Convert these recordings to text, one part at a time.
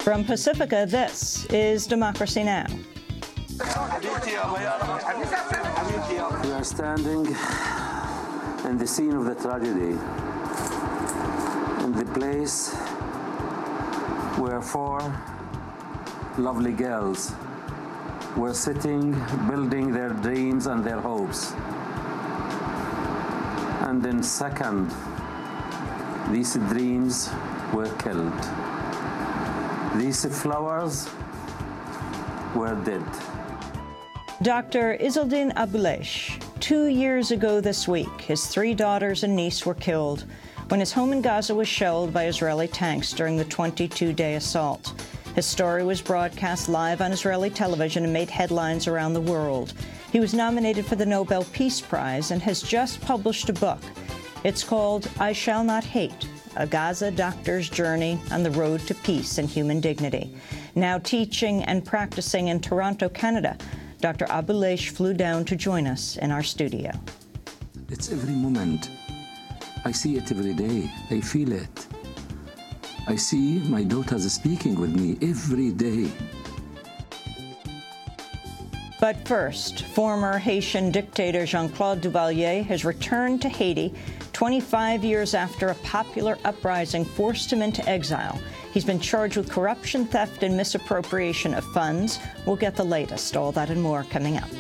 From Pacifica, this is Democracy Now! We are standing in the scene of the tragedy, in the place where four lovely girls were sitting, building their dreams and their hopes. And in second, these dreams were killed. These flowers were dead. Dr. Izzeldin Abuelaish. 2 years ago this week, his 3 daughters and niece were killed when his home in Gaza was shelled by Israeli tanks during the 22-day assault. His story was broadcast live on Israeli television and made headlines around the world. He was nominated for the Nobel Peace Prize and has just published a book. It's called I Shall Not Hate, a Gaza doctor's journey on the road to peace and human dignity. Now teaching and practicing in Toronto, Canada, Dr. Abuelaish flew down to join us in our studio. It's every moment. I see it every day. I feel it. I see my daughters speaking with me every day. But first, former Haitian dictator Jean-Claude Duvalier has returned to Haiti 25 years after a popular uprising forced him into exile. He's been charged with corruption, theft, and misappropriation of funds. We'll get the latest, all that and more coming up.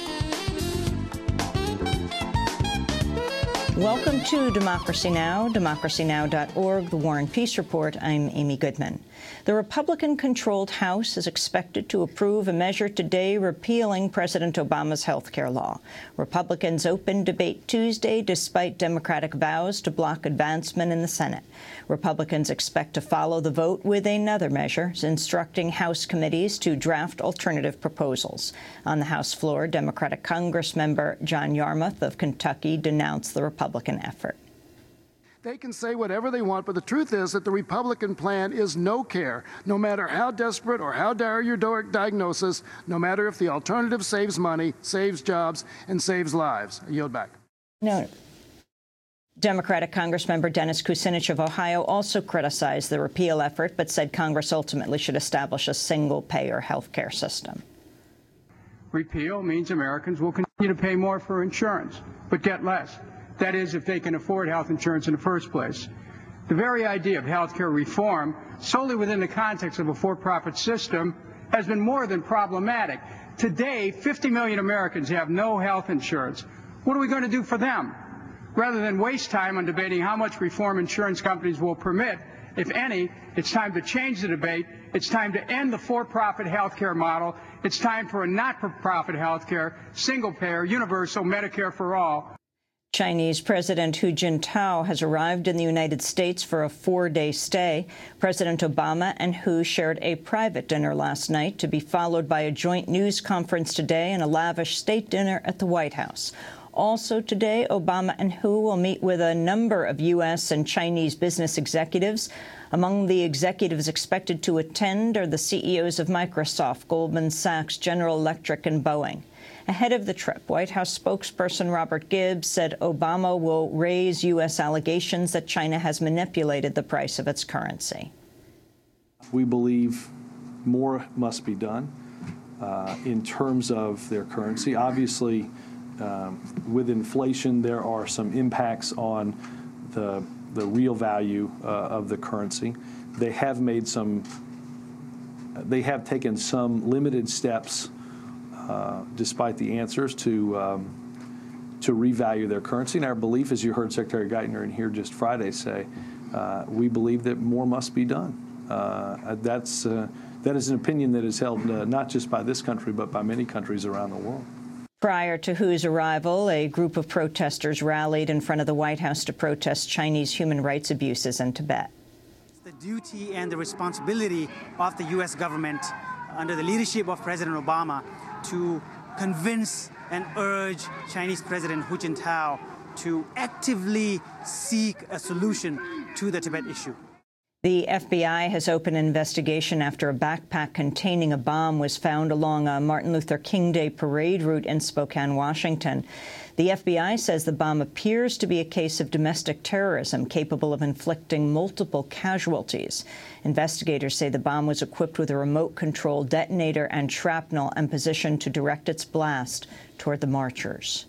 Welcome to Democracy Now!, democracynow.org, The War and Peace Report. I'm Amy Goodman. The Republican-controlled House is expected to approve a measure today repealing President Obama's health care law. Republicans opened debate Tuesday despite Democratic vows to block advancement in the Senate. Republicans expect to follow the vote with another measure, instructing House committees to draft alternative proposals. On the House floor, Democratic Congressmember John Yarmuth of Kentucky denounced the Republican effort. They can say whatever they want, but the truth is that the Republican plan is no care, no matter how desperate or how dire your diagnosis, no matter if the alternative saves money, saves jobs, and saves lives. I yield back. No. Democratic Congressmember Dennis Kucinich of Ohio also criticized the repeal effort, but said Congress ultimately should establish a single-payer health care system. Repeal means Americans will continue to pay more for insurance, but get less. That is, if they can afford health insurance in the first place. The very idea of health care reform, solely within the context of a for-profit system, has been more than problematic. Today, 50 million Americans have no health insurance. What are we going to do for them? Rather than waste time on debating how much reform insurance companies will permit, if any, it's time to change the debate. It's time to end the for-profit health care model. It's time for a not-for-profit health care, single-payer, universal Medicare for all. Chinese President Hu Jintao has arrived in the United States for a 4-day stay. President Obama and Hu shared a private dinner last night to be followed by a joint news conference today and a lavish state dinner at the White House. Also today, Obama and Hu will meet with a number of U.S. and Chinese business executives. Among the executives expected to attend are the CEOs of Microsoft, Goldman Sachs, General Electric, and Boeing. Ahead of the trip, White House spokesperson Robert Gibbs said Obama will raise U.S. allegations that China has manipulated the price of its currency. We believe more must be done in terms of their currency. Obviously, with inflation, there are some impacts on the real value of the currency. They have taken some limited steps, despite the answers, to revalue their currency. And our belief, as you heard Secretary Geithner in here just Friday say, we believe that more must be done. That is an opinion that is held not just by this country, but by many countries around the world. Prior to Hu's arrival, a group of protesters rallied in front of the White House to protest Chinese human rights abuses in Tibet. It's the duty and the responsibility of the U.S. government, under the leadership of President Obama, to convince and urge Chinese President Hu Jintao to actively seek a solution to the Tibet issue. The FBI has opened an investigation after a backpack containing a bomb was found along a Martin Luther King Day parade route in Spokane, Washington. The FBI says the bomb appears to be a case of domestic terrorism capable of inflicting multiple casualties. Investigators say the bomb was equipped with a remote-controlled detonator and shrapnel and positioned to direct its blast toward the marchers.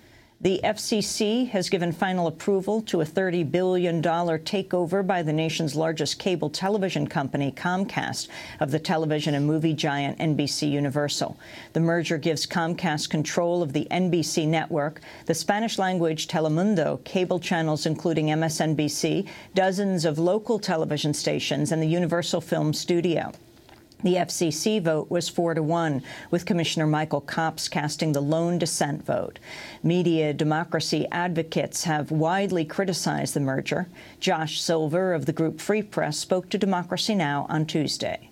The FCC has given final approval to a $30 billion takeover by the nation's largest cable television company, Comcast, of the television and movie giant NBC Universal. The merger gives Comcast control of the NBC network, the Spanish-language Telemundo, cable channels including MSNBC, dozens of local television stations, and the Universal Film Studio. The FCC vote was 4-1, with Commissioner Michael Copps casting the lone dissent vote. Media democracy advocates have widely criticized the merger. Josh Silver of the group Free Press spoke to Democracy Now! On Tuesday.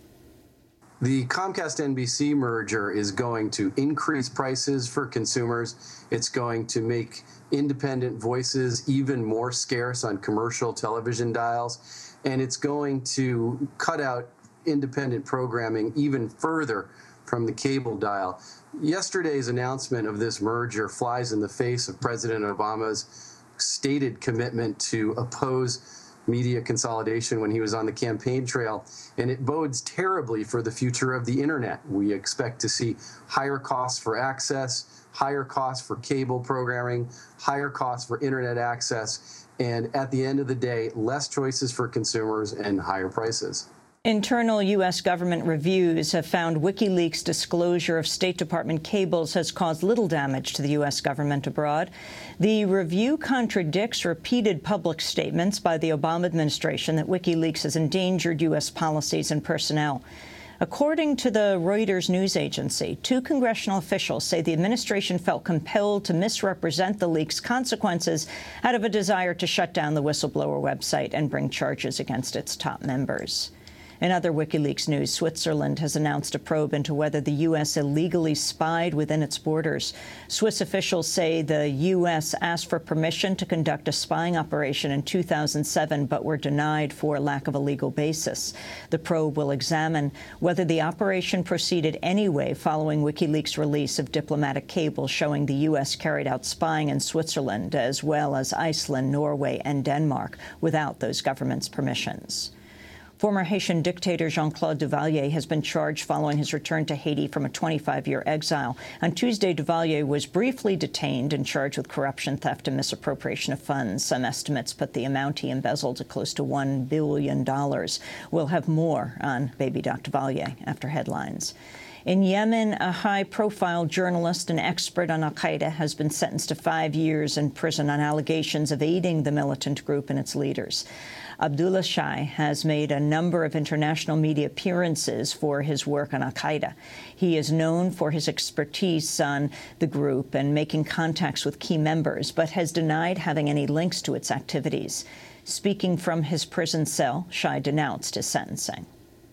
The Comcast-NBC merger is going to increase prices for consumers. It's going to make independent voices even more scarce on commercial television dials. And it's going to cut out independent programming even further from the cable dial. Yesterday's announcement of this merger flies in the face of President Obama's stated commitment to oppose media consolidation when he was on the campaign trail, and it bodes terribly for the future of the internet. We expect to see higher costs for access, higher costs for cable programming, higher costs for internet access, and at the end of the day, less choices for consumers and higher prices. Internal U.S. government reviews have found WikiLeaks' disclosure of State Department cables has caused little damage to the U.S. government abroad. The review contradicts repeated public statements by the Obama administration that WikiLeaks has endangered U.S. policies and personnel. According to the Reuters news agency, 2 congressional officials say the administration felt compelled to misrepresent the leak's consequences out of a desire to shut down the whistleblower website and bring charges against its top members. In other WikiLeaks news, Switzerland has announced a probe into whether the U.S. illegally spied within its borders. Swiss officials say the U.S. asked for permission to conduct a spying operation in 2007, but were denied for lack of a legal basis. The probe will examine whether the operation proceeded anyway following WikiLeaks' release of diplomatic cables showing the U.S. carried out spying in Switzerland, as well as Iceland, Norway, and Denmark, without those governments' permissions. Former Haitian dictator Jean-Claude Duvalier has been charged following his return to Haiti from a 25-year exile. On Tuesday, Duvalier was briefly detained and charged with corruption, theft, and misappropriation of funds. Some estimates put the amount he embezzled at close to $1 billion. We'll have more on Baby Doc Duvalier after headlines. In Yemen, a high-profile journalist and expert on al-Qaeda has been sentenced to 5 years in prison on allegations of aiding the militant group and its leaders. Abdullah Shai has made a number of international media appearances for his work on al-Qaeda. He is known for his expertise on the group and making contacts with key members, but has denied having any links to its activities. Speaking from his prison cell, Shai denounced his sentencing.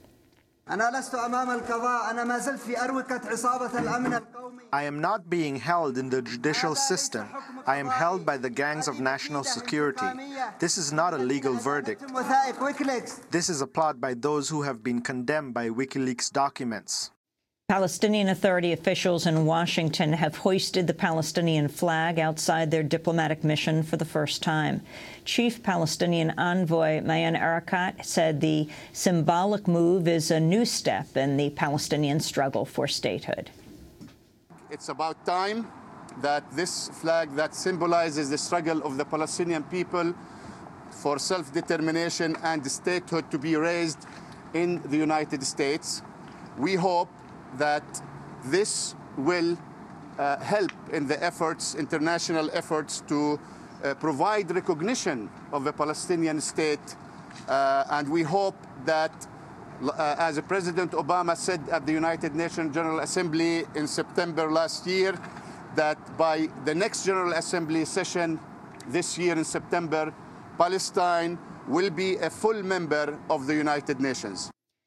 I am not being held in the judicial system. I am held by the gangs of national security. This is not a legal verdict. This is a plot by those who have been condemned by WikiLeaks documents. Palestinian Authority officials in Washington have hoisted the Palestinian flag outside their diplomatic mission for the first time. Chief Palestinian envoy Mayan Arakat said the symbolic move is a new step in the Palestinian struggle for statehood. It's about time that this flag that symbolizes the struggle of the Palestinian people for self-determination and statehood to be raised in the United States. We hope that this will help in the efforts, international efforts, to provide recognition of a Palestinian state. And we hope that, as President Obama said at the United Nations General Assembly in September last year, that by the next General Assembly session this year in September, Palestine will be a full member of the United Nations.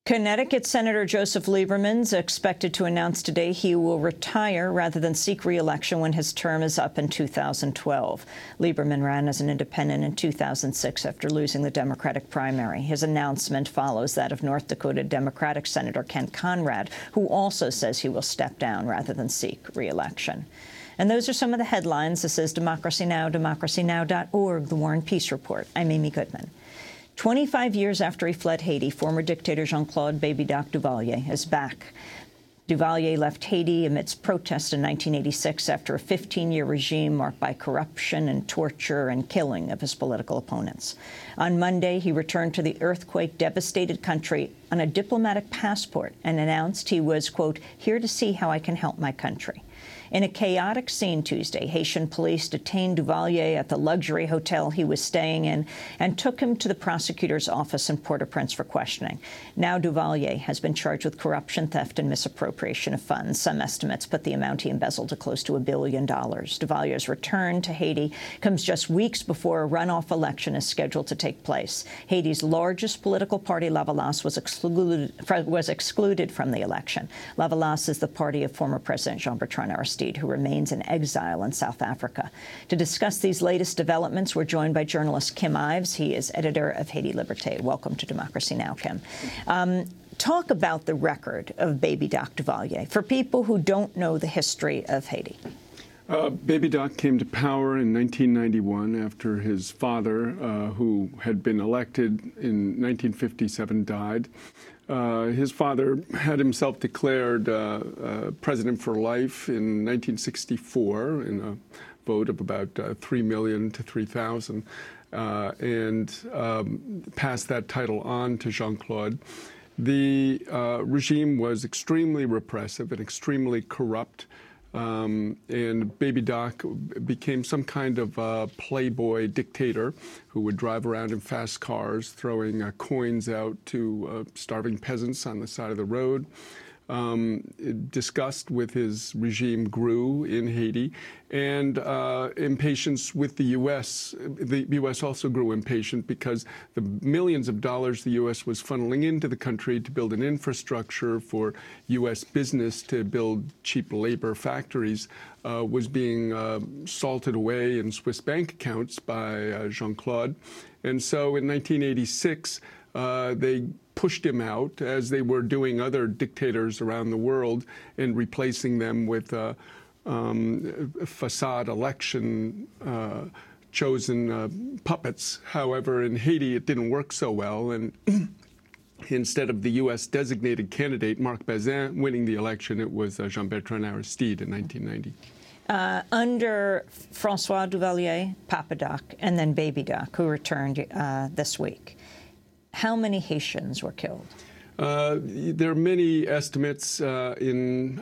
Connecticut Senator Joseph Lieberman's expected to announce today he will retire rather than seek re-election when his term is up in 2012. Lieberman ran as an independent in 2006 after losing the Democratic primary. His announcement follows that of North Dakota Democratic Senator Kent Conrad, who also says he will step down rather than seek re-election. And those are some of the headlines. This is Democracy Now!, democracynow.org, The War and Peace Report. I'm Amy Goodman. 25 years after he fled Haiti, former dictator Jean-Claude Baby Doc Duvalier is back. Duvalier left Haiti amidst protests in 1986 after a 15-year regime marked by corruption and torture and killing of his political opponents. On Monday, he returned to the earthquake-devastated country on a diplomatic passport and announced he was, quote, here to see how I can help my country. In a chaotic scene Tuesday, Haitian police detained Duvalier at the luxury hotel he was staying in and took him to the prosecutor's office in Port-au-Prince for questioning. Now Duvalier has been charged with corruption, theft, and misappropriation of funds. Some estimates put the amount he embezzled to close to $1 billion. Duvalier's return to Haiti comes just weeks before a runoff election is scheduled to take place. Haiti's largest political party, Lavalas, was excluded from the election. Lavalas is the party of former President Jean-Bertrand Aristide, who remains in exile in South Africa. To discuss these latest developments, we're joined by journalist Kim Ives. He is editor of Haiti Liberté. Welcome to Democracy Now!, Kim. Talk about the record of Baby Doc Duvalier for people who don't know the history of Haiti. Baby Doc came to power in 1991 after his father, who had been elected in 1957, died. His father had himself declared president for life in 1964 in a vote of about 3 million to 3,000, and passed that title on to Jean-Claude. The regime was extremely repressive and extremely corrupt. And Baby Doc became some kind of playboy dictator who would drive around in fast cars, throwing coins out to starving peasants on the side of the road. Disgust with his regime grew in Haiti, and impatience with the U.S. The U.S. also grew impatient because the millions of dollars the U.S. was funneling into the country to build an infrastructure for U.S. business to build cheap labor factories was being salted away in Swiss bank accounts by Jean-Claude. And so in 1986, they pushed him out, as they were doing other dictators around the world, and replacing them with facade election chosen puppets. However, in Haiti, it didn't work so well, and instead of the U.S. designated candidate, Marc Bazin, winning the election, it was Jean-Bertrand Aristide in 1990. Under François Duvalier, Papa Doc, and then Baby Doc, who returned this week, how many Haitians were killed? There are many estimates. In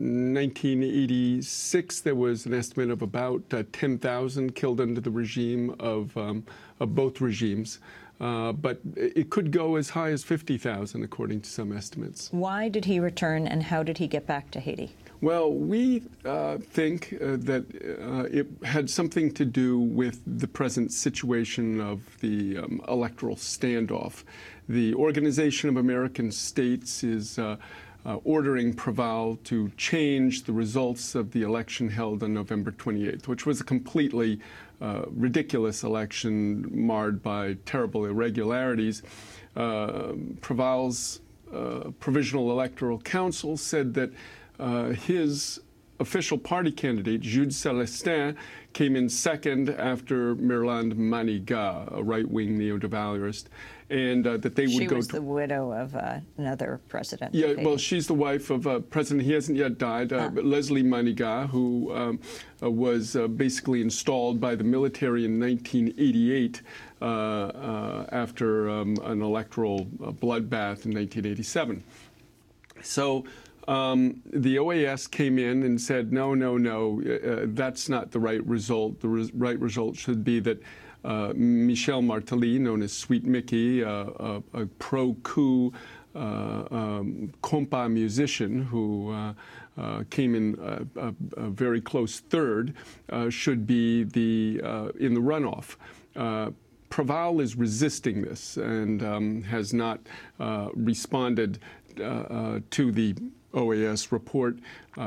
1986, there was an estimate of about 10,000 killed under the regime of both regimes. But it could go as high as 50,000, according to some estimates. Why did he return, and how did he get back to Haiti? Well, we think that it had something to do with the present situation of the electoral standoff. The Organization of American States is ordering Preval to change the results of the election held on November 28th, which was a completely ridiculous election marred by terrible irregularities. Preval's Provisional Electoral Council said that his official party candidate, Jude Celestin, came in second after Mirland Manigat, a right-wing neo-Duvalierist, and that they would go to... She was the widow of another president. Yeah, well, she's the wife of a president. He hasn't yet died, but Leslie Manigat, who was basically installed by the military in 1988 after an electoral bloodbath in 1987. So the OAS came in and said, no, that's not the right result. The right result should be that Michel Martelly, known as Sweet Mickey, a pro-coup compas musician who came in a very close third, should be in the runoff. Preval is resisting this and has not responded to the OAS report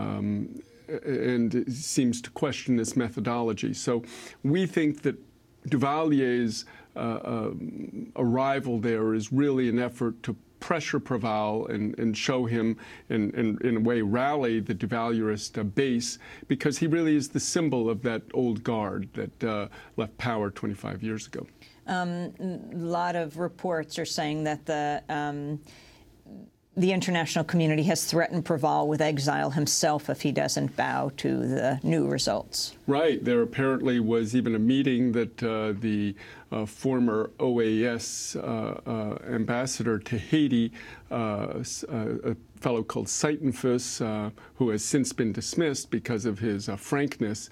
and seems to question this methodology. So we think that Duvalier's arrival there is really an effort to pressure Preval and show him, and in a way rally the Duvalierist base, because he really is the symbol of that old guard that left power 25 years ago. A lot of reports are saying that the international community has threatened Preval with exile himself if he doesn't bow to the new results. Right. There apparently was even a meeting that the former OAS ambassador to Haiti, a fellow called Seitenfuss, who has since been dismissed because of his frankness,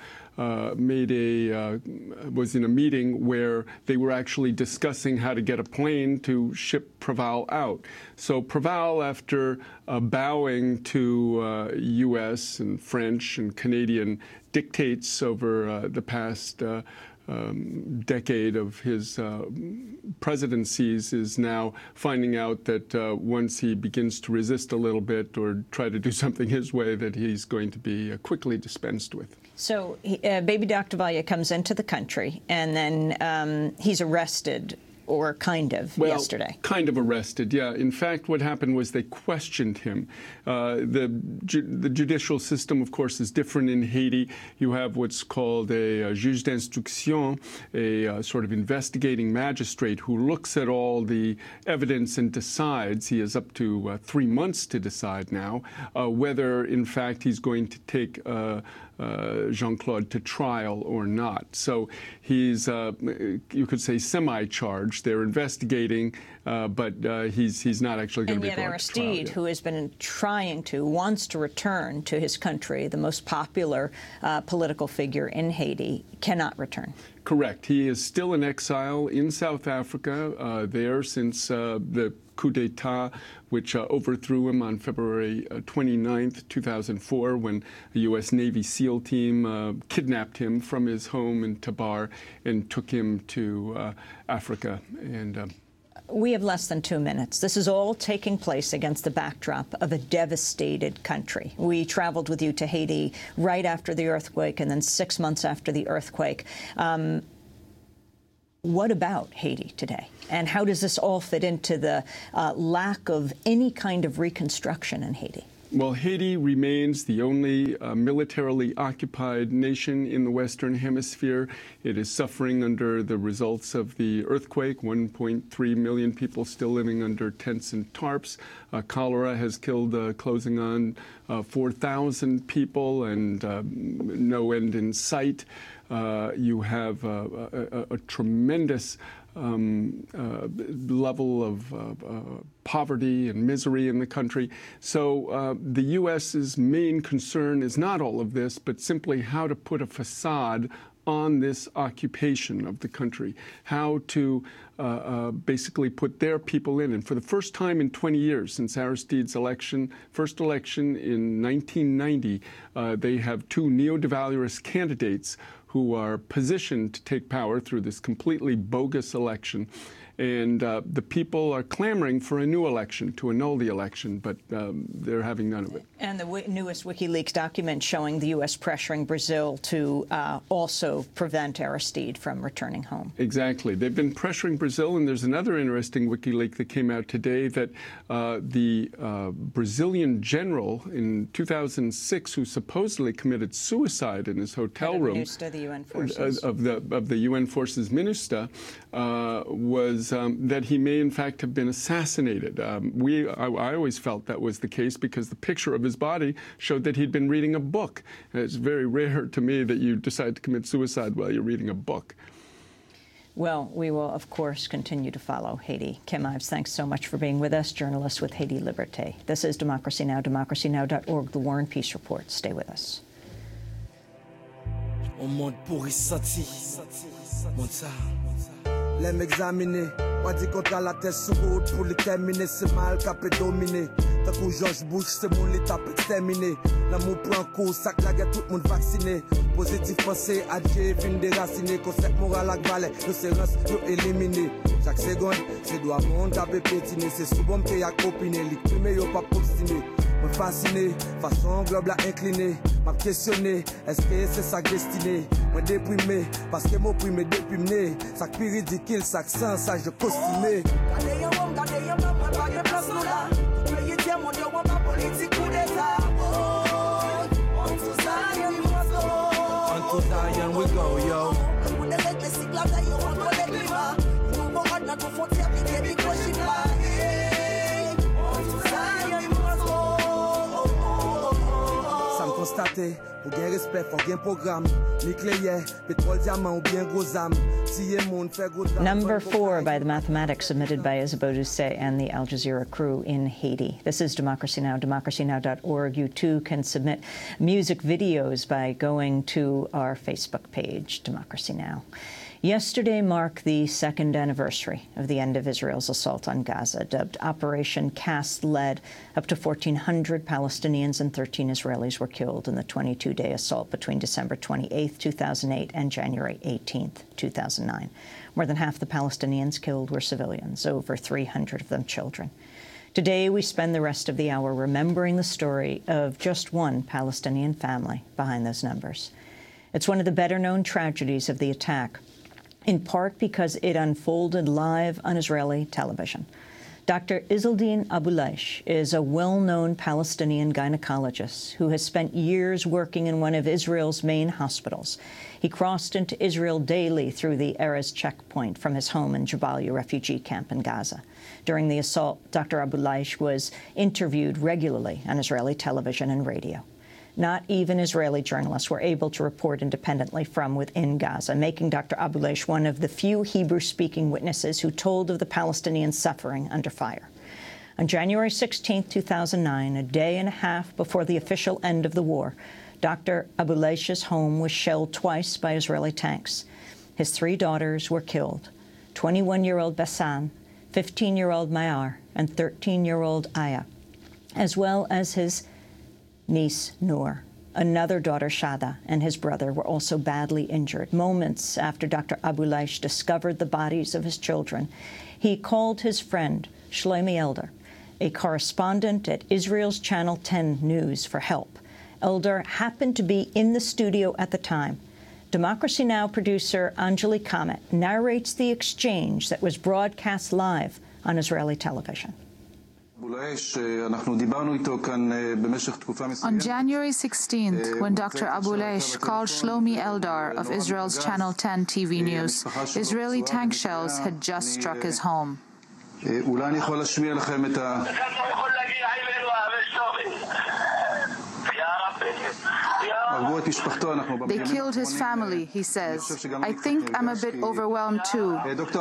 was in a meeting where they were actually discussing how to get a plane to ship Preval out. So Preval, after bowing to U.S. and French and Canadian dictates over the past decade of his presidencies, is now finding out that once he begins to resist a little bit or try to do something his way, that he's going to be quickly dispensed with. So Baby Doc Duvalier comes into the country, and then he's arrested, or kind of, yesterday. Kind of arrested, yeah. In fact, what happened was they questioned him. The judicial system, of course, is different in Haiti. You have what's called a juge d'instruction, a sort of investigating magistrate who looks at all the evidence and decides. He has up to 3 months to decide now whether, in fact, he's going to take Jean-Claude to trial or not. So he's, you could say, semi-charged. They're investigating, but he's not actually going to be brought to trial. And yet Aristide, who has been wants to return to his country, the most popular political figure in Haiti, cannot return. Correct. He is still in exile in South Africa, there since the coup d'etat, which overthrew him on February 29th, 2004, when a U.S. Navy SEAL team kidnapped him from his home in Tabar and took him to Africa. And we have less than 2 minutes. This is all taking place against the backdrop of a devastated country. We traveled with you to Haiti right after the earthquake and then 6 months after the earthquake. What about Haiti today? And how does this all fit into the lack of any kind of reconstruction in Haiti? Well, Haiti remains the only militarily occupied nation in the Western Hemisphere. It is suffering under the results of the earthquake, 1.3 million people still living under tents and tarps. Cholera has killed closing on 4,000 people, and no end in sight. You have a tremendous level of poverty and misery in the country. So the U.S.'s main concern is not all of this, but simply how to put a facade on this occupation of the country, how to basically put their people in. And for the first time in 20 years since Aristide's first election in 1990, they have two neo-Duvalierist candidates who are positioned to take power through this completely bogus election. And the people are clamoring for a new election to annul the election, but they're having none of it. And the newest WikiLeaks document showing the U.S. pressuring Brazil to also prevent Aristide from returning home. Exactly. They've been pressuring Brazil, and there's another interesting WikiLeaks that came out today that the Brazilian general in 2006, who supposedly committed suicide in his hotel room, MINUSTA, the UN forces. Of the UN forces, MINUSTA, was that he may in fact have been assassinated. I always felt that was the case because the picture of his body showed that he'd been reading a book. And it's very rare to me that you decide to commit suicide while you're reading a book. Well, we will, of course, continue to follow Haiti. Kim Ives, thanks so much for being with us, journalist with Haiti Liberté. This is Democracy Now!, democracynow.org, The War and Peace Report. Stay with us. L'aime examiner, on dit qu'on a la tête sur route pour le terminer, c'est mal qu'à prédominer. Tant que George Bush, c'est mon l'étape exterminée. L'amour prend cours, sac la guerre, tout le monde vacciné. Positif pensée, adieu, vin déraciné. Concept moral ak balai, nous séance, nous éliminé. Chaque seconde, c'est doit monde à pétiner. C'est souvent que y'a copiné, l'icrimé, y'a pas obstiné. Me fasciné, façon globe la incliné. M'a questionné, est-ce que c'est sa destinée? Me déprimé, parce que m'opprimé depuis m'né. Sac plus ridicule, sac sans sage de costumé. Gardez yon homme, gardez yon maman, pas de place nous là. Tout le yétier, mon dieu, on va politique coup d'état. On to Zion, we must go. On to Zion, we go, yo. Pour des règles, c'est clair, d'ailleurs, on doit les climat. Nous, on va notre frontière, puis qu'il y ait des gros chinois. On to Zion, we must go. Ça me constater, pour bien respect, faut bien programme. Nucléaire, pétrole, diamant ou bien gros âmes. Number 4 by the mathematics submitted by Isabeau Doucet and the Al Jazeera crew in Haiti. This is Democracy Now!, democracynow.org. You too can submit music videos by going to our Facebook page, Democracy Now! Yesterday marked the second anniversary of the end of Israel's assault on Gaza, dubbed Operation Cast Lead. Up to 1,400 Palestinians and 13 Israelis were killed in the 22-day assault between December 28, 2008 and January 18, 2009. More than half the Palestinians killed were civilians, over 300 of them children. Today, we spend the rest of the hour remembering the story of just one Palestinian family behind those numbers. It's one of the better-known tragedies of the attack, in part because it unfolded live on Israeli television. Dr. Izzeldin Abuelaish is a well-known Palestinian gynecologist who has spent years working in one of Israel's main hospitals. He crossed into Israel daily through the Erez checkpoint from his home in Jabalia refugee camp in Gaza. During the assault, Dr. Abuelaish was interviewed regularly on Israeli television and radio. Not even Israeli journalists were able to report independently from within Gaza, making Dr. Abuelaish one of the few Hebrew-speaking witnesses who told of the Palestinian suffering under fire. On January 16, 2009, a day and a half before the official end of the war, Dr. Abuelaish's home was shelled twice by Israeli tanks. His 3 daughters were killed, 21-year-old Bassam, 15-year-old Mayar, and 13-year-old Aya, as well as his niece Noor. Another daughter, Shada, and his brother were also badly injured. Moments after Dr. Abuelaish discovered the bodies of his children, he called his friend, Shlomi Eldar, a correspondent at Israel's Channel 10 News, for help. Eldar happened to be in the studio at the time. Democracy Now! Producer Anjali Kamet narrates the exchange that was broadcast live on Israeli television. On January 16th, when Dr. Abuelaish called Shlomi Eldar of Israel's Channel 10 TV News, Israeli tank shells had just struck his home. They killed his family, he says. I think I'm a bit overwhelmed too.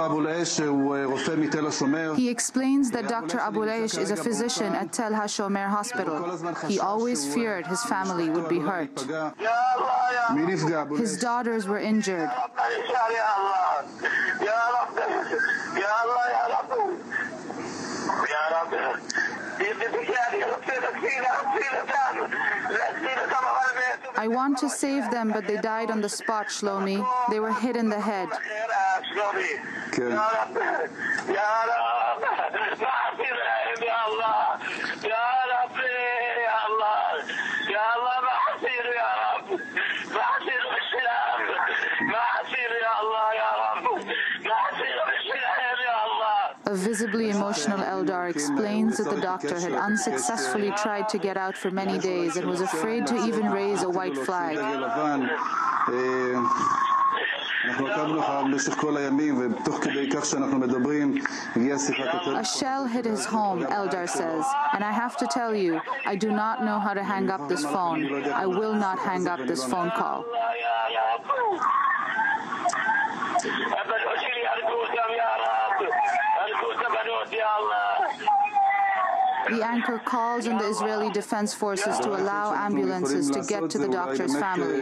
He explains that Dr. Abuelaish is a physician at Tel HaShomer Hospital. He always feared his family would be hurt. His daughters were injured. I want to save them, but they died on the spot, Shlomi. They were hit in the head. A visibly emotional Eldar explains that the doctor had unsuccessfully tried to get out for many days and was afraid to even raise a white flag. A shell hit his home, Eldar says, and I have to tell you, I do not know how to hang up this phone. I will not hang up this phone call. The anchor calls on the Israeli Defense Forces to allow ambulances to get to the doctor's family.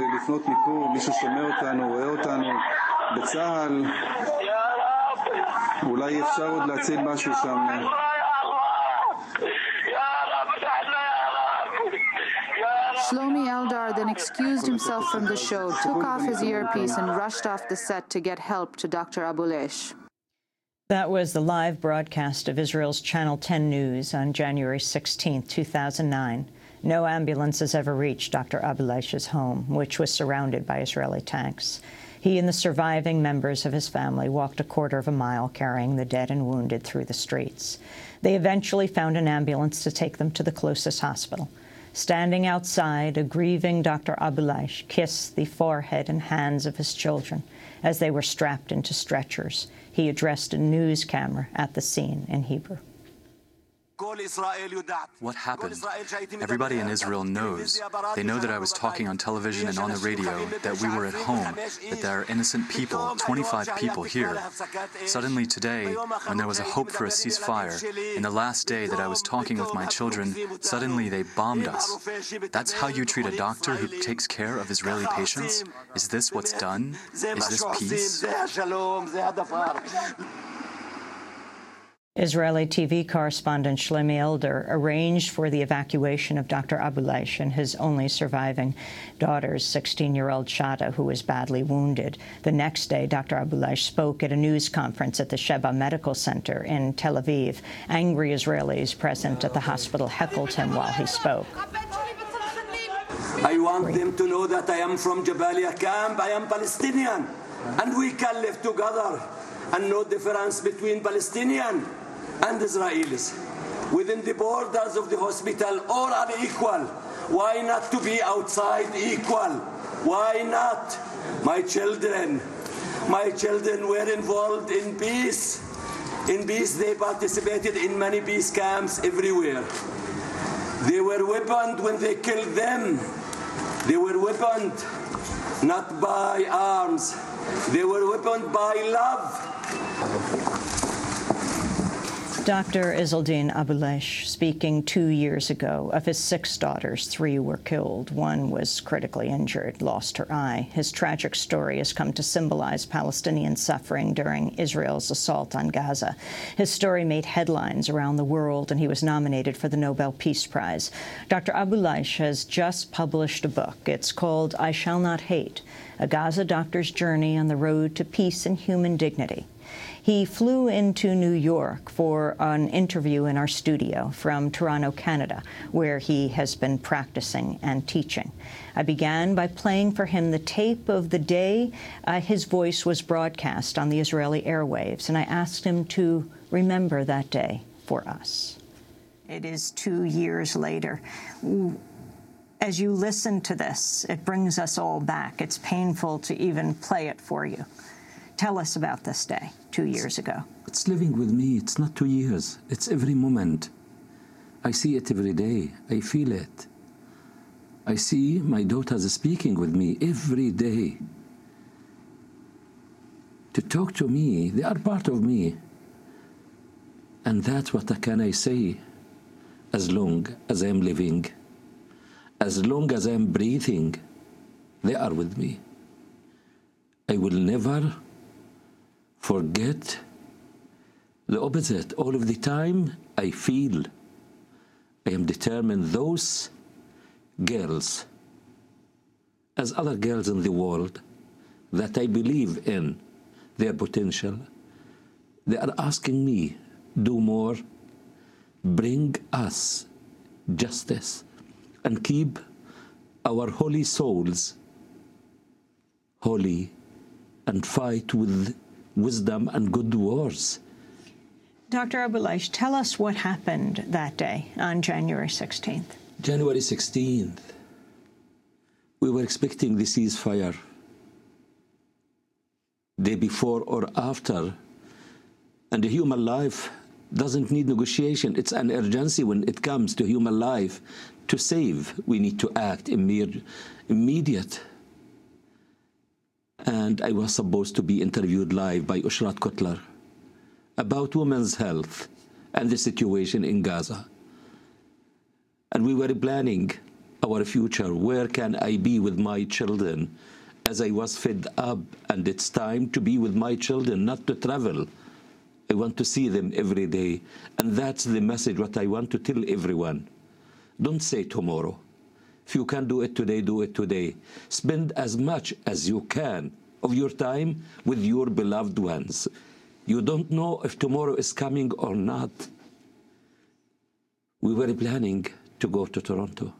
Shlomi Eldar then excused himself from the show, took off his earpiece, and rushed off the set to get help to Dr. Abuelaish. That was the live broadcast of Israel's Channel 10 News on January 16, 2009. No ambulance has ever reached Dr. Abuelaish's home, which was surrounded by Israeli tanks. He and the surviving members of his family walked a quarter of a mile carrying the dead and wounded through the streets. They eventually found an ambulance to take them to the closest hospital. Standing outside, a grieving Dr. Abuelaish kissed the forehead and hands of his children as they were strapped into stretchers. He addressed a news camera at the scene in Hebrew. What happened? Everybody in Israel knows. They know that I was talking on television and on the radio, that we were at home, that there are innocent people, 25 people here. Suddenly today, when there was a hope for a ceasefire, in the last day that I was talking with my children, suddenly they bombed us. That's how you treat a doctor who takes care of Israeli patients? Is this what's done? Is this peace? Israeli TV correspondent Shlomi Eldar arranged for the evacuation of Dr. Abuelaish and his only surviving daughter's 16-year-old Shada, who was badly wounded. The next day, Dr. Abuelaish spoke at a news conference at the Sheba Medical Center in Tel Aviv. Angry Israelis present at the hospital heckled him while he spoke. I want them to know that I am from Jabalia camp, I am Palestinian, and we can live together, and no difference between Palestinian and Israelis. Within the borders of the hospital, all are equal. Why not to be outside equal? Why not? My children were involved in peace. In peace, they participated in many peace camps everywhere. They were weaponed when they killed them. They were weaponed not by arms. They were weaponed by love. Dr. Izzeldin Abuelaish speaking 2 years ago. Of his 6 daughters, 3 were killed. 1 was critically injured, lost her eye. His tragic story has come to symbolize Palestinian suffering during Israel's assault on Gaza. His story made headlines around the world, and he was nominated for the Nobel Peace Prize. Dr. Abuelaish has just published a book. It's called I Shall Not Hate, a Gaza doctor's journey on the road to peace and human dignity. He flew into New York for an interview in our studio from Toronto, Canada, where he has been practicing and teaching. I began by playing for him the tape of the day his voice was broadcast on the Israeli airwaves, and I asked him to remember that day for us. It is 2 years later. As you listen to this, it brings us all back. It's painful to even play it for you. Tell us about this day 2 years ago. It's living with me. It's not 2 years. It's every moment. I see it every day. I feel it. I see my daughters speaking with me every day. To talk to me, they are part of me. And that's what can I say as long as I am living. As long as I am breathing, they are with me. I will never forget the opposite. All of the time, I feel I am determined those girls, as other girls in the world, that I believe in their potential, they are asking me, do more, bring us justice, and keep our holy souls holy, and fight with wisdom and good wars. Dr. Abuelaish, tell us what happened that day on January 16th. January 16th, we were expecting the ceasefire. Day before or after, and the human life doesn't need negotiation. It's an urgency when it comes to human life. To save, we need to act immediate. And I was supposed to be interviewed live by Ushrat Kotler about women's health and the situation in Gaza. And we were planning our future. Where can I be with my children? As I was fed up, and it's time to be with my children, not to travel. I want to see them every day. And that's the message what I want to tell everyone. Don't say tomorrow. If you can do it today, do it today. Spend as much as you can of your time with your beloved ones. You don't know if tomorrow is coming or not. We were planning to go to Toronto.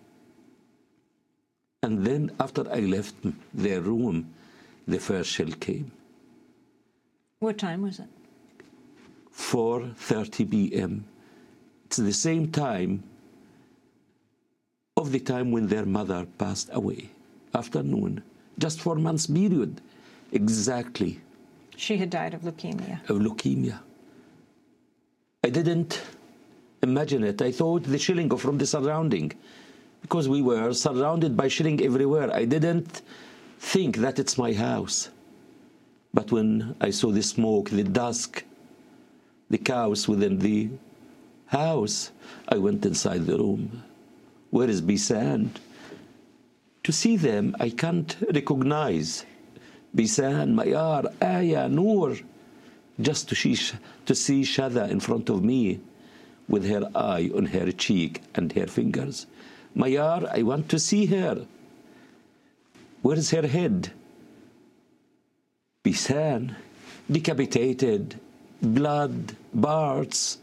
And then after I left their room, the first shell came. What time was it? 4:30 p.m. It's the same time of the time when their mother passed away. Afternoon, just 4 months period, exactly. She had died of leukemia. Of leukemia. I didn't imagine it. I thought the shelling from the surrounding, because we were surrounded by shelling everywhere. I didn't think that it's my house. But when I saw the smoke, the dusk, the cows within the house, I went inside the room. Where is Bisan? To see them, I can't recognize Bisan, Mayar, Aya, Noor. Just to see Shada in front of me with her eye on her cheek and her fingers. Mayar, I want to see her. Where is her head? Bisan, decapitated, blood, parts.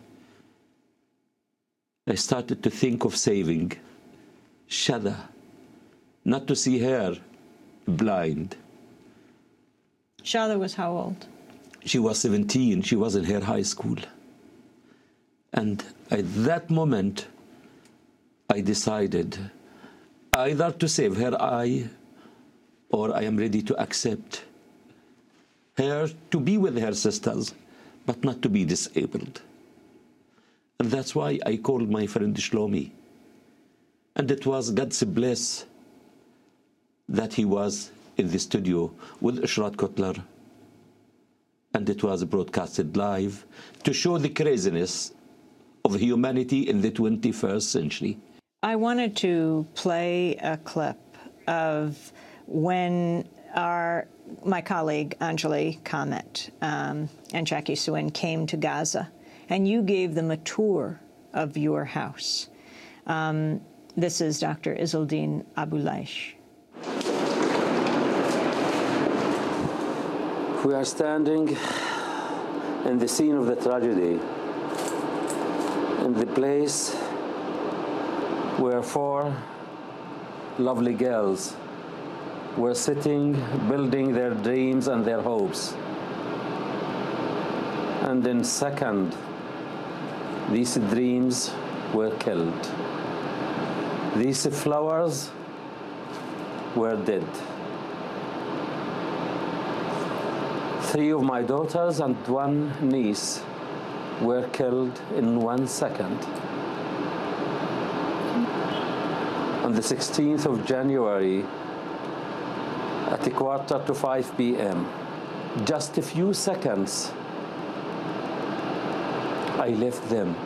I started to think of saving Shada, not to see her blind. Shada was how old? She was 17. She was in her high school. And at that moment, I decided either to save her eye or I am ready to accept her to be with her sisters, but not to be disabled. And that's why I called my friend Shlomi. And it was God's bless that he was in the studio with Ishrat Kotler. And it was broadcasted live to show the craziness of humanity in the 21st century. I wanted to play a clip of when my colleague Anjali Kamet and Jackie Suin came to Gaza, and you gave them a tour of your house. This is Dr. Izzeldin Abuelaish. We are standing in the scene of the tragedy, in the place where 4 lovely girls were sitting, building their dreams and their hopes. And in a second, these dreams were killed. These flowers were dead. 3 of my daughters and 1 niece were killed in 1 second. On the 16th of January, at 4:45 p.m., just a few seconds, I left them.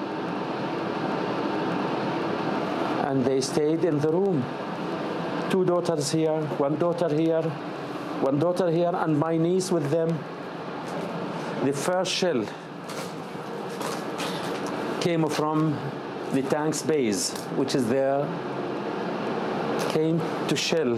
And they stayed in the room. 2 daughters here, 1 daughter here, 1 daughter here, and my niece with them. The first shell came from the tank's base, which is there, came to shell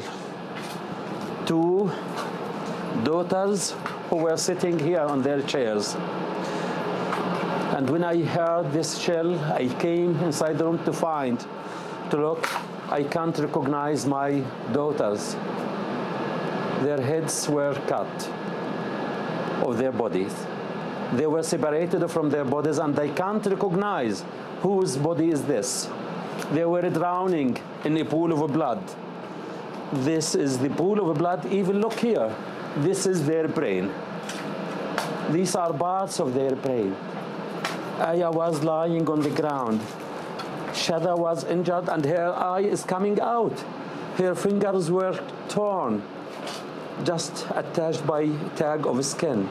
2 daughters who were sitting here on their chairs. And when I heard this shell, I came inside the room to look. I can't recognize my daughters. Their heads were cut of their bodies. They were separated from their bodies, and I can't recognize whose body is this. They were drowning in a pool of blood. This is the pool of blood. Even look here. This is their brain. These are parts of their brain. Aya was lying on the ground. Shada was injured, and her eye is coming out. Her fingers were torn, just attached by tag of skin.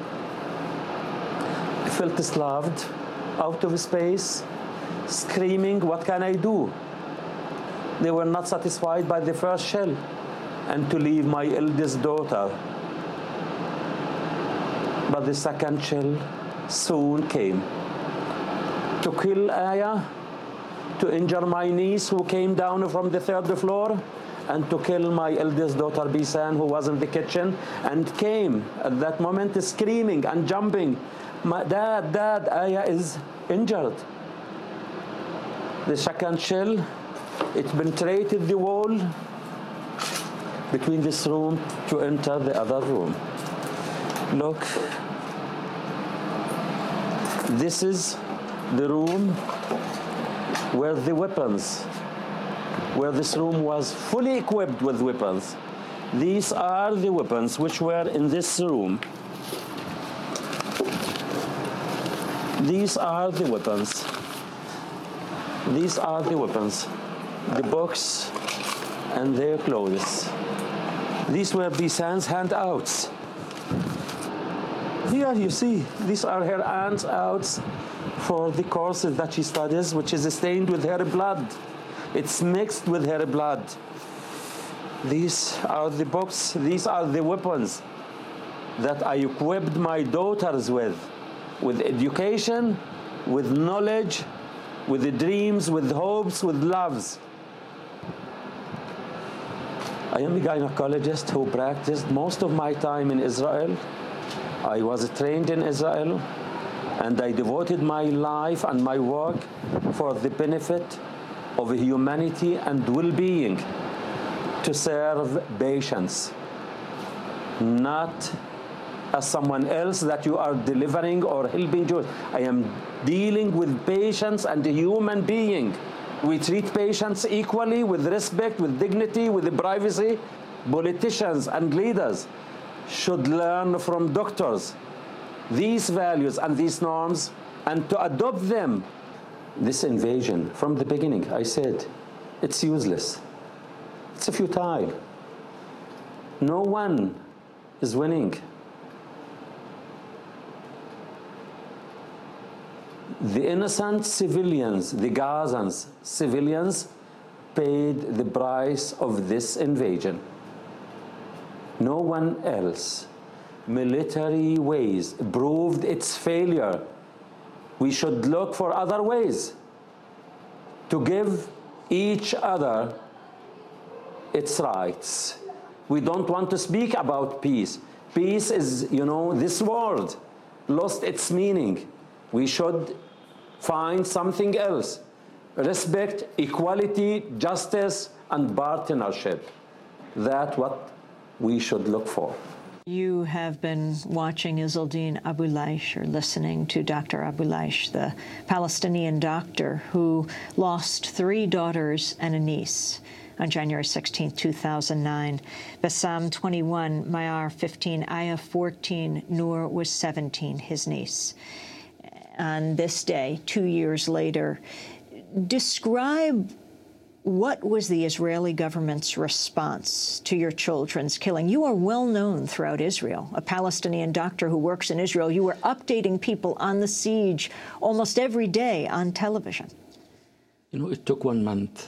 I felt slaved, out of space, screaming, what can I do? They were not satisfied by the first shell, and to leave my eldest daughter. But the second shell soon came. To kill Aya, to injure my niece who came down from the 3rd floor, and to kill my eldest daughter, Bisan, who was in the kitchen, and came at that moment screaming and jumping. Dad, Aya is injured. The second shell, it penetrated the wall between this room to enter the other room. Look, this is the room where the weapons, where this room was fully equipped with weapons. These are the weapons which were in this room. These are the weapons. These are the weapons. The books and their clothes. These were Bisan's handouts. Here you see, these are her handouts for the courses that she studies, which is stained with her blood. It's mixed with her blood. These are the books, these are the weapons that I equipped my daughters with education, with knowledge, with the dreams, with hopes, with loves. I am a gynecologist who practiced most of my time in Israel. I was trained in Israel, and I devoted my life and my work for the benefit of humanity and well-being, to serve patients, not as someone else that you are delivering or helping. I am dealing with patients and a human being. We treat patients equally, with respect, with dignity, with privacy. Politicians and leaders should learn from doctors these values and these norms and to adopt them. This invasion, from the beginning, I said, it's useless. It's futile. No one is winning. The innocent civilians, the Gazans civilians, paid the price of this invasion. No one else. Military ways proved its failure. We should look for other ways to give each other its rights. We don't want to speak about peace. Peace is, this world lost its meaning. We should find something else. Respect, equality, justice, and partnership. That's what we should look for. You have been watching Izzeldin Abuelaish, or listening to Dr. Abuelaish, the Palestinian doctor who lost 3 daughters and a niece on January 16, 2009. Bassam, 21, Mayar, 15, Aya, 14, Noor was 17, his niece. On this day, 2 years later, describe what was the Israeli government's response to your children's killing? You are well known throughout Israel, a Palestinian doctor who works in Israel. You were updating people on the siege almost every day on television. It took 1 month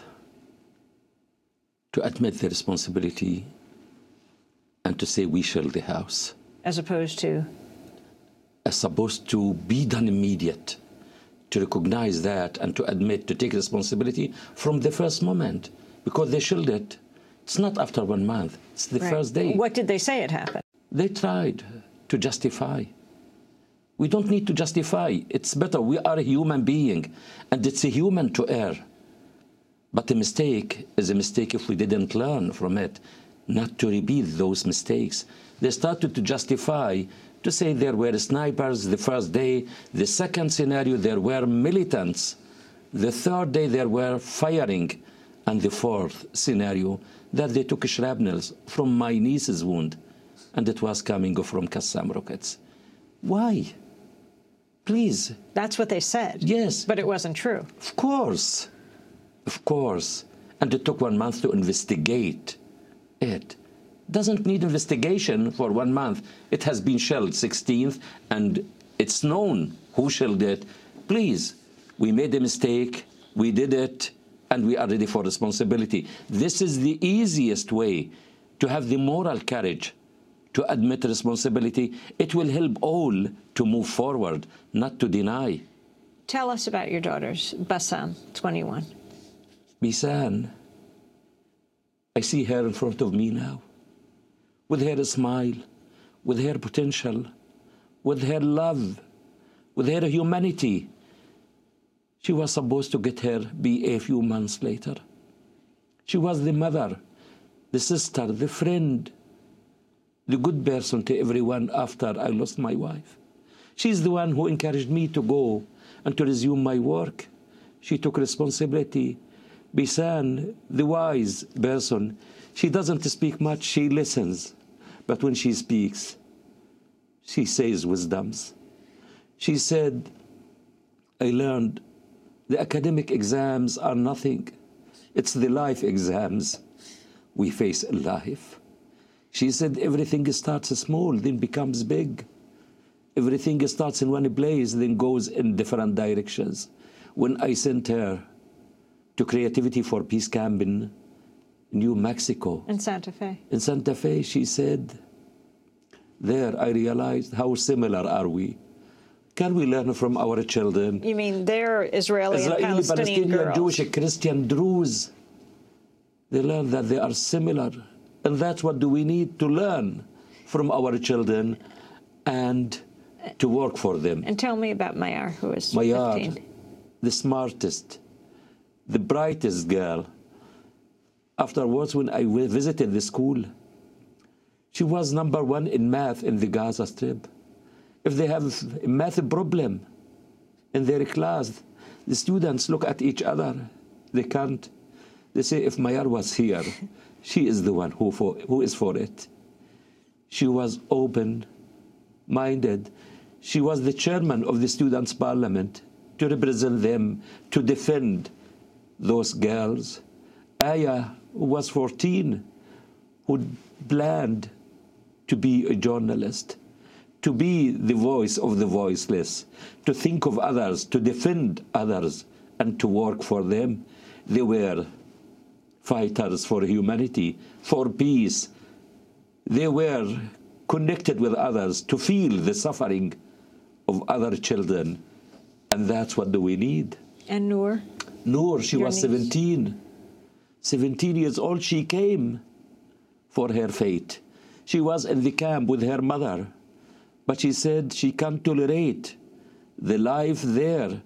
to admit the responsibility and to say we shall the house. As opposed to? As supposed to be done immediate. To recognize that and to admit, to take responsibility from the first moment, because they showed it. It's not after 1 month. It's the first day. What did they say had happened? They tried to justify. We don't need to justify. It's better. We are a human being, and it's a human to err. But a mistake is a mistake if we didn't learn from it, not to repeat those mistakes. They started to justify, to say there were snipers the first day, the second scenario there were militants, the third day there were firing, and the fourth scenario that they took shrapnels from my niece's wound, and it was coming from Qassam rockets. Why? Please. That's what they said. Yes. But it wasn't true. Of course. Of course. And it took 1 month to investigate it. Doesn't need investigation for 1 month. It has been shelled 16th, and it's known who shelled it. Please, we made a mistake, we did it, and we are ready for responsibility. This is the easiest way to have the moral courage to admit responsibility. It will help all to move forward, not to deny. Tell us about your daughters, Bassam, 21. Bisan, I see her in front of me now, with her smile, with her potential, with her love, with her humanity. She was supposed to get her BA a few months later. She was the mother, the sister, the friend, the good person to everyone after I lost my wife. She's the one who encouraged me to go and to resume my work. She took responsibility. Bisan, the wise person, she doesn't speak much, she listens. But when she speaks, she says wisdoms. She said, I learned the academic exams are nothing. It's the life exams we face in life. She said everything starts small, then becomes big. Everything starts in one place, then goes in different directions. When I sent her to Creativity for Peace Camp in New Mexico. In Santa Fe. In Santa Fe, she said, there I realized how similar are we. Can we learn from our children? You mean they're Israeli and Palestinian girls? Jewish, Christian, Druze. They learn that they are similar. And that's what do we need to learn from our children and to work for them. And tell me about Mayar, who is Mayar, 15. The smartest, the brightest girl. Afterwards, when I visited the school, she was #1 in math in the Gaza Strip. If they have a math problem in their class, the students look at each other. They can't. They say, if Mayar was here, she is the one who is for it. She was open-minded. She was the chairman of the Students' Parliament to represent them, to defend those girls. Aya was 14, who planned to be a journalist, to be the voice of the voiceless, to think of others, to defend others, and to work for them. They were fighters for humanity, for peace. They were connected with others to feel the suffering of other children. And that's what do we need. And Noor? Noor, she was 17. 17 years old, she came for her fate. She was in the camp with her mother, but she said she can't tolerate the life there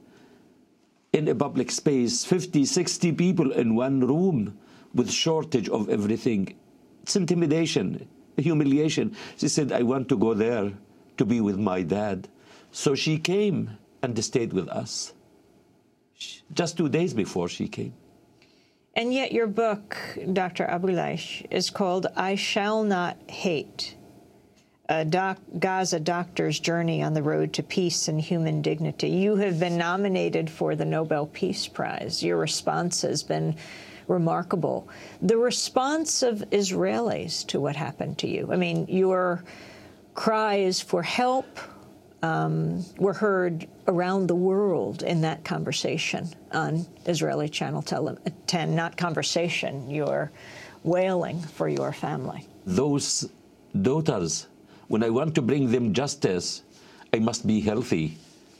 in a public space, 50, 60 people in one room with shortage of everything. It's intimidation, humiliation. She said, I want to go there to be with my dad. So she came and stayed with us just 2 days before she came. And yet your book, Dr. Abuelaish, is called I Shall Not Hate, a Gaza doctor's journey on the road to peace and human dignity. You have been nominated for the Nobel Peace Prize. Your response has been remarkable. The response of Israelis to what happened to you, I mean, your cries for help were heard around the world in that conversation on Israeli Channel 10, not conversation, your wailing for your family. Those daughters, when I want to bring them justice, I must be healthy.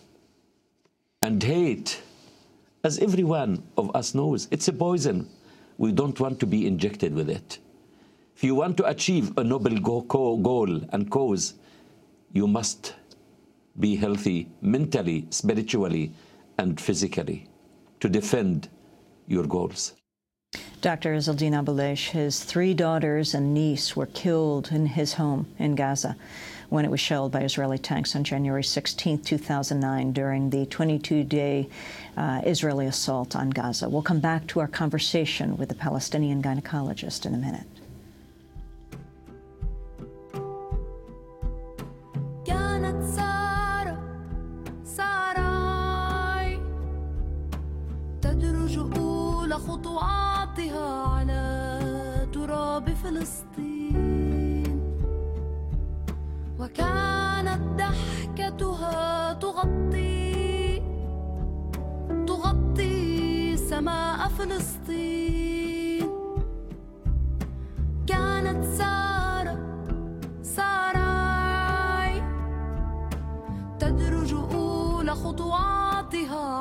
And hate, as every one of us knows, it's a poison. We don't want to be injected with it. If you want to achieve a noble goal and cause, you must be healthy mentally, spiritually, and physically to defend your goals. Dr. Izzeldin Abuelaish, his 3 daughters and niece were killed in his home in Gaza when it was shelled by Israeli tanks on January 16, 2009, during the 22-day Israeli assault on Gaza. We'll come back to our conversation with the Palestinian gynecologist in a minute. خطواتها على تراب فلسطين وكانت ضحكتها تغطي سماء فلسطين كانت ساراي تدرج أولى خطواتها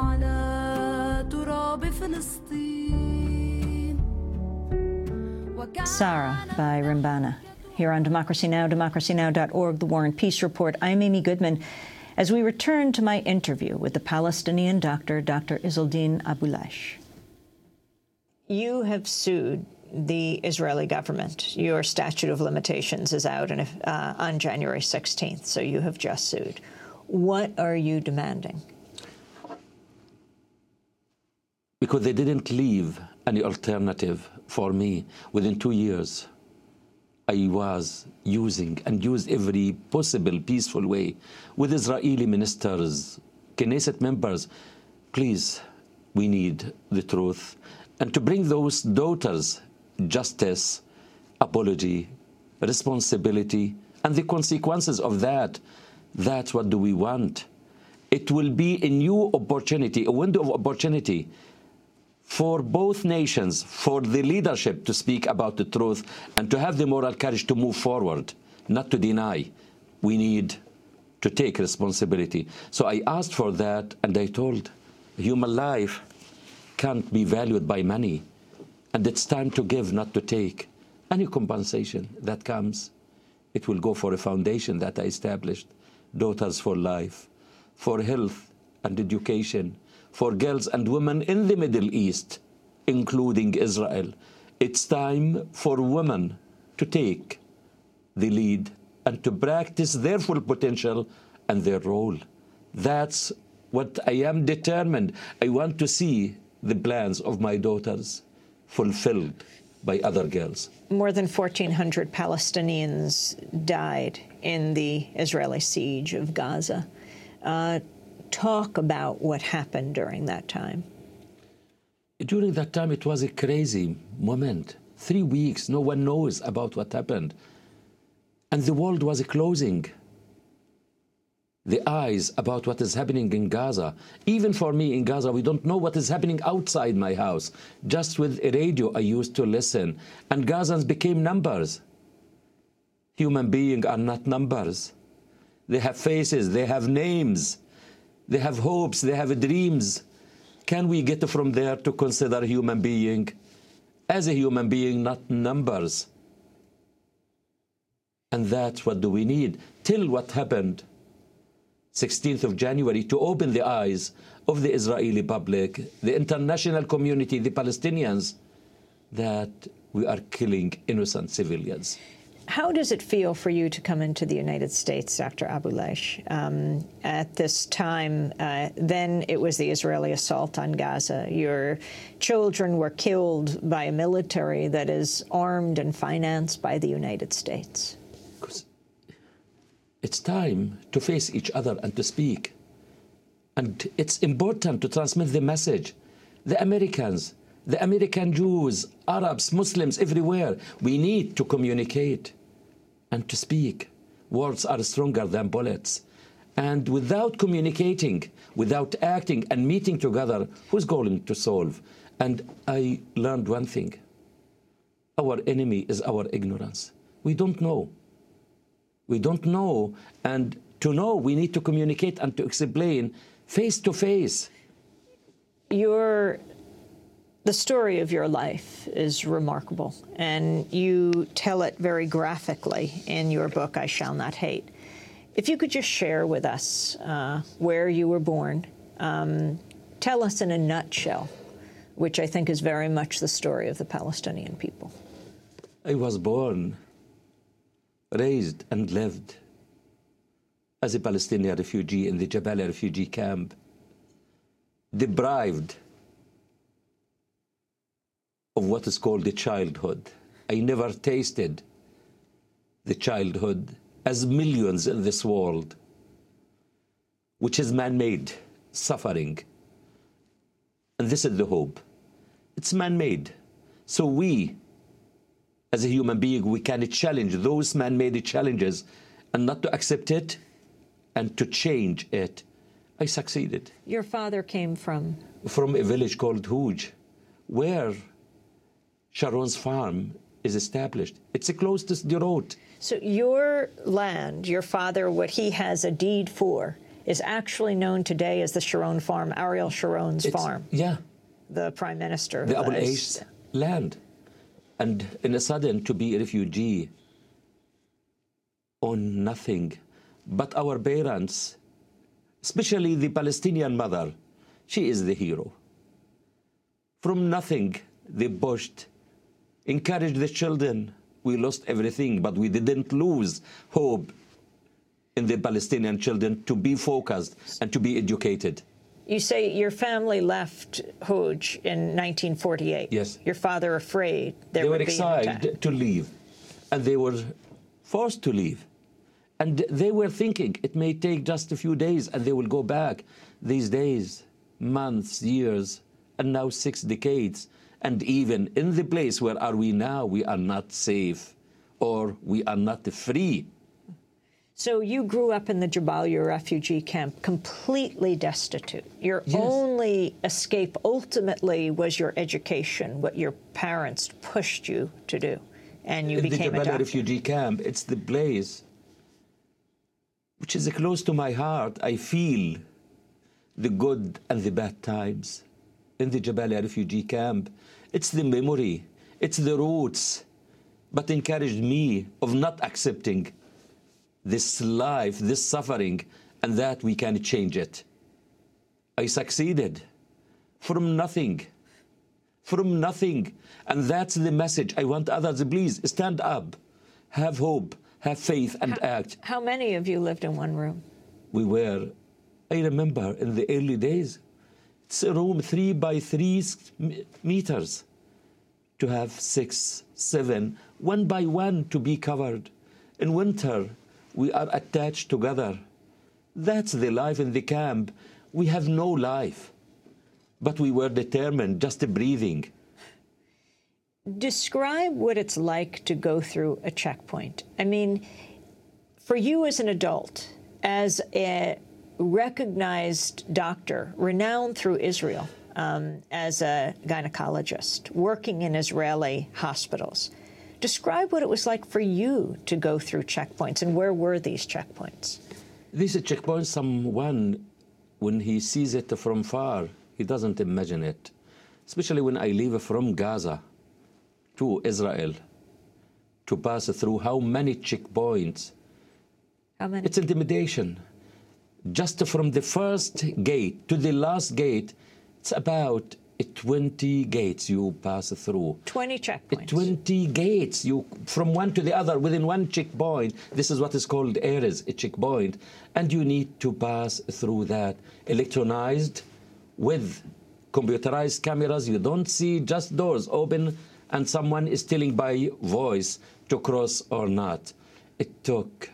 Sarah by Rimbana. Here on Democracy Now!, democracynow.org, The War and Peace Report. I'm Amy Goodman. As we return to my interview with the Palestinian doctor, Dr. Izzeldin Abuelaish. You have sued the Israeli government. Your statute of limitations is out on January 16th, so you have just sued. What are you demanding? Because they didn't leave any alternative for me. Within 2 years, I was used every possible peaceful way with Israeli ministers, Knesset members. Please, we need the truth. And to bring those daughters justice, apology, responsibility, and the consequences of that. That's what do we want. It will be a new opportunity, a window of opportunity for both nations, for the leadership to speak about the truth and to have the moral courage to move forward, not to deny. We need to take responsibility. So I asked for that, and I told human life can't be valued by money, and it's time to give, not to take. Any compensation that comes, it will go for a foundation that I established, Daughters for Life, for health and education, for girls and women in the Middle East, including Israel. It's time for women to take the lead and to practice their full potential and their role. That's what I am determined. I want to see the plans of my daughters fulfilled by other girls. More than 1,400 Palestinians died in the Israeli siege of Gaza. Talk about what happened during that time. During that time, it was a crazy moment. 3 weeks, no one knows about what happened. And the world was closing the eyes about what is happening in Gaza. Even for me in Gaza, we don't know what is happening outside my house. Just with a radio, I used to listen. And Gazans became numbers. Human beings are not numbers. They have faces, they have names, they have hopes, they have dreams. Can we get from there to consider human being as a human being, not numbers? And that's what do we need. Till what happened 16th of January, to open the eyes of the Israeli public, the international community, the Palestinians, that we are killing innocent civilians. How does it feel for you to come into the United States, Dr. Abuelaish? At this time, then it was the Israeli assault on Gaza. Your children were killed by a military that is armed and financed by the United States. It's time to face each other and to speak. And it's important to transmit the message. The Americans, the American Jews, Arabs, Muslims, everywhere, we need to communicate and to speak. Words are stronger than bullets. And without communicating, without acting and meeting together, who's going to solve? And I learned one thing. Our enemy is our ignorance. We don't know. We don't know, and to know, we need to communicate and to explain face to face. The story of your life is remarkable, and you tell it very graphically in your book, I Shall Not Hate. If you could just share with us where you were born, tell us in a nutshell, which I think is very much the story of the Palestinian people. I was born, raised and lived as a Palestinian refugee in the Jabalia refugee camp, deprived of what is called the childhood. I never tasted the childhood as millions in this world, which is man-made suffering. And this is the hope. It's man-made. So we, as a human being, we can challenge those man-made challenges and not to accept it and to change it. I succeeded. Your father came from? From a village called Houj, where Sharon's farm is established. It's close to the road. So your land, your father, what he has a deed for, is actually known today as the Sharon farm, Ariel Sharon's farm. Yeah. the prime minister. The Abu Aish land. And in a sudden, to be a refugee on nothing. But our parents, especially the Palestinian mother, she is the hero. From nothing, they pushed, encouraged the children. We lost everything, but we didn't lose hope in the Palestinian children to be focused and to be educated. You say your family left Houj in 1948. Yes. Your father afraid there would be an attack. They were excited to leave, and they were forced to leave. And they were thinking it may take just a few days and they will go back. These days, months, years, and now 6 decades. And even in the place where are we now, we are not safe or we are not free. So you grew up in the Jabalia refugee camp, completely destitute. Your only escape ultimately was your education, what your parents pushed you to do, and you became a doctor. The Jabalia refugee camp, it's the place which is close to my heart. I feel the good and the bad times in the Jabalia refugee camp. It's the memory, it's the roots, but encouraged me of not accepting this life, this suffering, and that we can change it. I succeeded from nothing, and that's the message. I want others, please, stand up, have hope, have faith, and act. How many of you lived in one room? We were, I remember in the early days, it's a room 3 by 3 meters, to have 6, 7, one by one to be covered. In winter, we are attached together. That's the life in the camp. We have no life, but we were determined, just breathing. Describe what it's like to go through a checkpoint. I mean, for you as an adult, as a recognized doctor, renowned through Israel, as a gynecologist, working in Israeli hospitals, describe what it was like for you to go through checkpoints, and where were these checkpoints? These checkpoints, someone, when he sees it from far, he doesn't imagine it. Especially when I leave from Gaza to Israel, to pass through how many checkpoints? How many? It's intimidation. Just from the first gate to the last gate, it's about 20 gates you pass through. 20 checkpoints. 20 gates. You from one to the other within one checkpoint. This is what is called Erez, a checkpoint. And you need to pass through that. Electronized with computerized cameras. You don't see just doors open and someone is telling by voice to cross or not. It took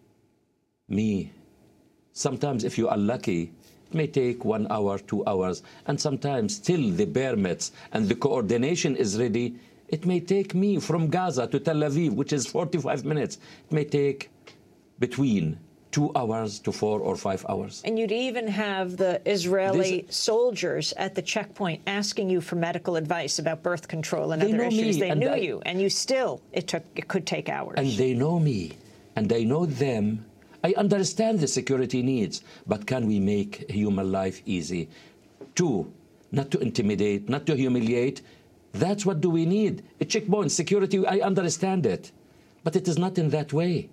me. Sometimes if you are lucky, it may take 1 hour, 2 hours, and sometimes till the permits and the coordination is ready, it may take me from Gaza to Tel Aviv, which is 45 minutes. It may take between 2 hours to 4 or 5 hours. And you'd even have the Israeli soldiers at the checkpoint asking you for medical advice about birth control and other issues. They knew you, and you still, it could take hours. And they know me, and I know them. I understand the security needs, but can we make human life easy? 2, not to intimidate, not to humiliate. That's what do we need. A checkpoint, security, I understand it. But it is not in that way.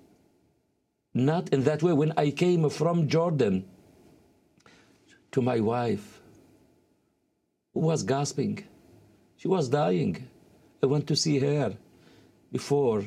Not in that way. When I came from Jordan to my wife, who was gasping, she was dying. I went to see her before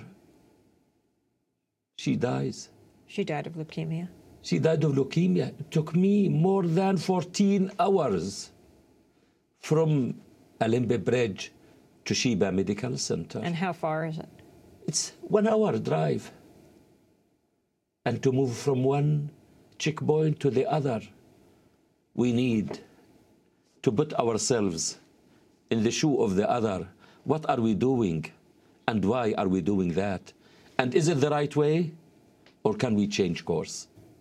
she dies. She died of leukemia. She died of leukemia. It took me more than 14 hours from Alembe Bridge to Sheba Medical Center. And how far is it? It's 1 hour drive. And to move from one checkpoint to the other, we need to put ourselves in the shoe of the other. What are we doing? And why are we doing that? And is it the right way? Or can we change course?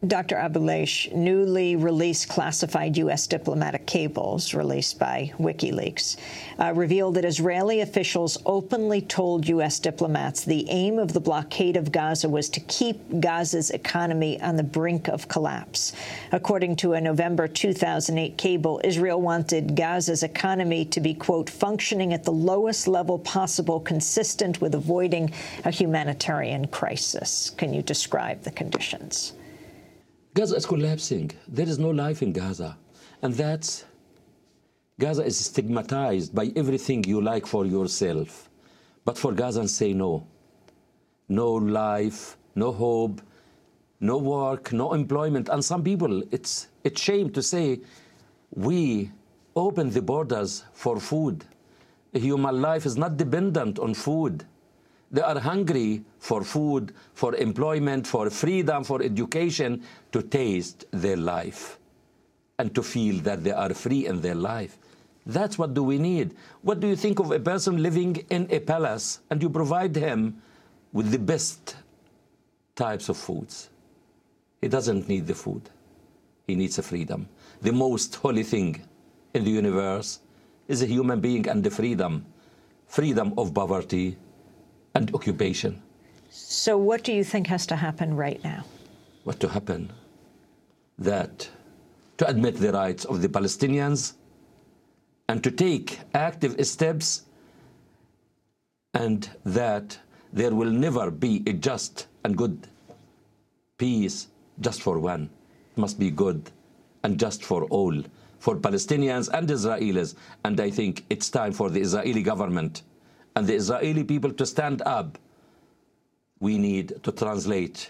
Dr. Abuelaish, newly released classified U.S. diplomatic cables released by WikiLeaks revealed that Israeli officials openly told U.S. diplomats the aim of the blockade of Gaza was to keep Gaza's economy on the brink of collapse. According to a November 2008 cable, Israel wanted Gaza's economy to be, quote, functioning at the lowest level possible, consistent with avoiding a humanitarian crisis. Can you describe the conditions? Gaza is collapsing. There is no life in Gaza. And Gaza is stigmatized by everything you like for yourself. But for Gazans say no. No life, no hope, no work, no employment. And some people, it's shame to say, we open the borders for food. Human life is not dependent on food. They are hungry for food, for employment, for freedom, for education, to taste their life and to feel that they are free in their life. That's what do we need. What do you think of a person living in a palace and you provide him with the best types of foods? He doesn't need the food. He needs a freedom. The most holy thing in the universe is a human being and the freedom of poverty and occupation. So what do you think has to happen right now? What to happen? That to admit the rights of the Palestinians and to take active steps, and that there will never be a just and good peace just for one. It must be good and just for all, for Palestinians and Israelis. And I think it's time for the Israeli government and the Israeli people to stand up. We need to translate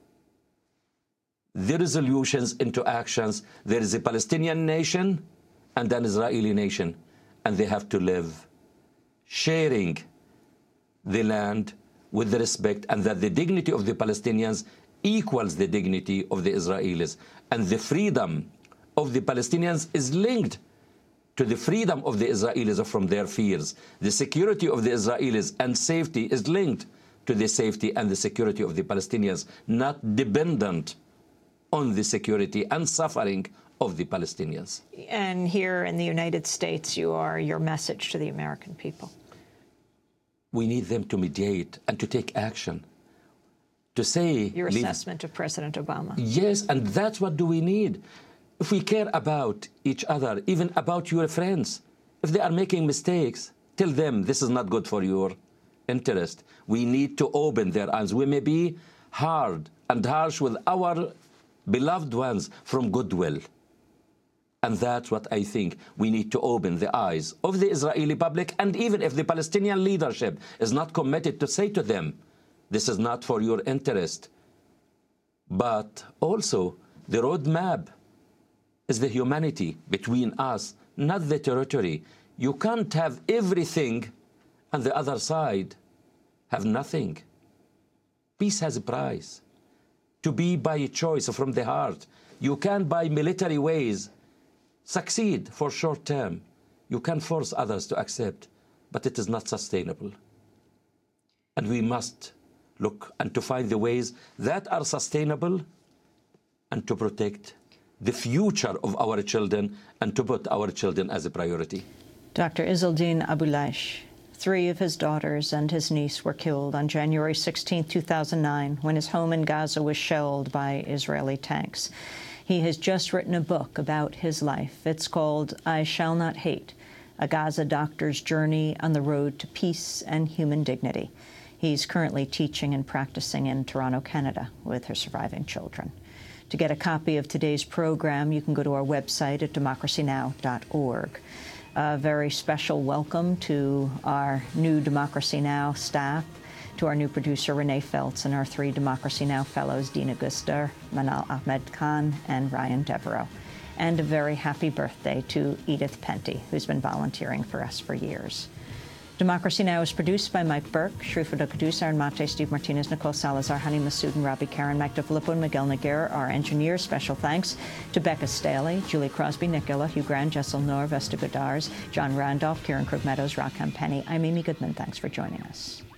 the resolutions into actions. There is a Palestinian nation and an Israeli nation, and they have to live sharing the land with the respect, and that the dignity of the Palestinians equals the dignity of the Israelis. And the freedom of the Palestinians is linked to the freedom of the Israelis from their fears. The security of the Israelis and safety is linked to the safety and the security of the Palestinians, not dependent on the security and suffering of the Palestinians. And here in the United States, your message to the American people. We need them to mediate and to take action. To say... Your assessment of President Obama. Yes, and that's what do we need. If we care about each other, even about your friends, if they are making mistakes, tell them this is not good for your interest. We need to open their eyes. We may be hard and harsh with our beloved ones from goodwill. And that's what I think. We need to open the eyes of the Israeli public, and even if the Palestinian leadership is not committed, to say to them, this is not for your interest. But also, the roadmap is the humanity between us, not the territory. You can't have everything and the other side have nothing. Peace has a price. To be by choice from the heart. You can, by military ways, succeed for short term. You can force others to accept, but it is not sustainable. And we must look and to find the ways that are sustainable and to protect the future of our children and to put our children as a priority. Dr. Izzeldin Abuelaish, 3 of his daughters and his niece were killed on January 16, 2009, when his home in Gaza was shelled by Israeli tanks. He has just written a book about his life. It's called I Shall Not Hate, a Gaza doctor's journey on the road to peace and human dignity. He's currently teaching and practicing in Toronto, Canada, with her surviving children. To get a copy of today's program, you can go to our website at democracynow.org. A very special welcome to our new Democracy Now! Staff, to our new producer, Renee Feltz, and our 3 Democracy Now! Fellows, Dina Guster, Manal Ahmed Khan, and Ryan Devereaux. And a very happy birthday to Edith Penty, who's been volunteering for us for years. Democracy Now! Is produced by Mike Burke, Shrifada Kadus, Aaron Mate, Steve Martinez, Nicole Salazar, Hani Masood, and Robbie Karen, Magda Filippo, and Miguel Naguer, our engineers. Special thanks to Becca Staley, Julie Crosby, Nick Gilla, Hugh Grant, Jessel Noor, Vesta Godars, John Randolph, Kieran Krug Meadows, Rockham Penny. I'm Amy Goodman. Thanks for joining us.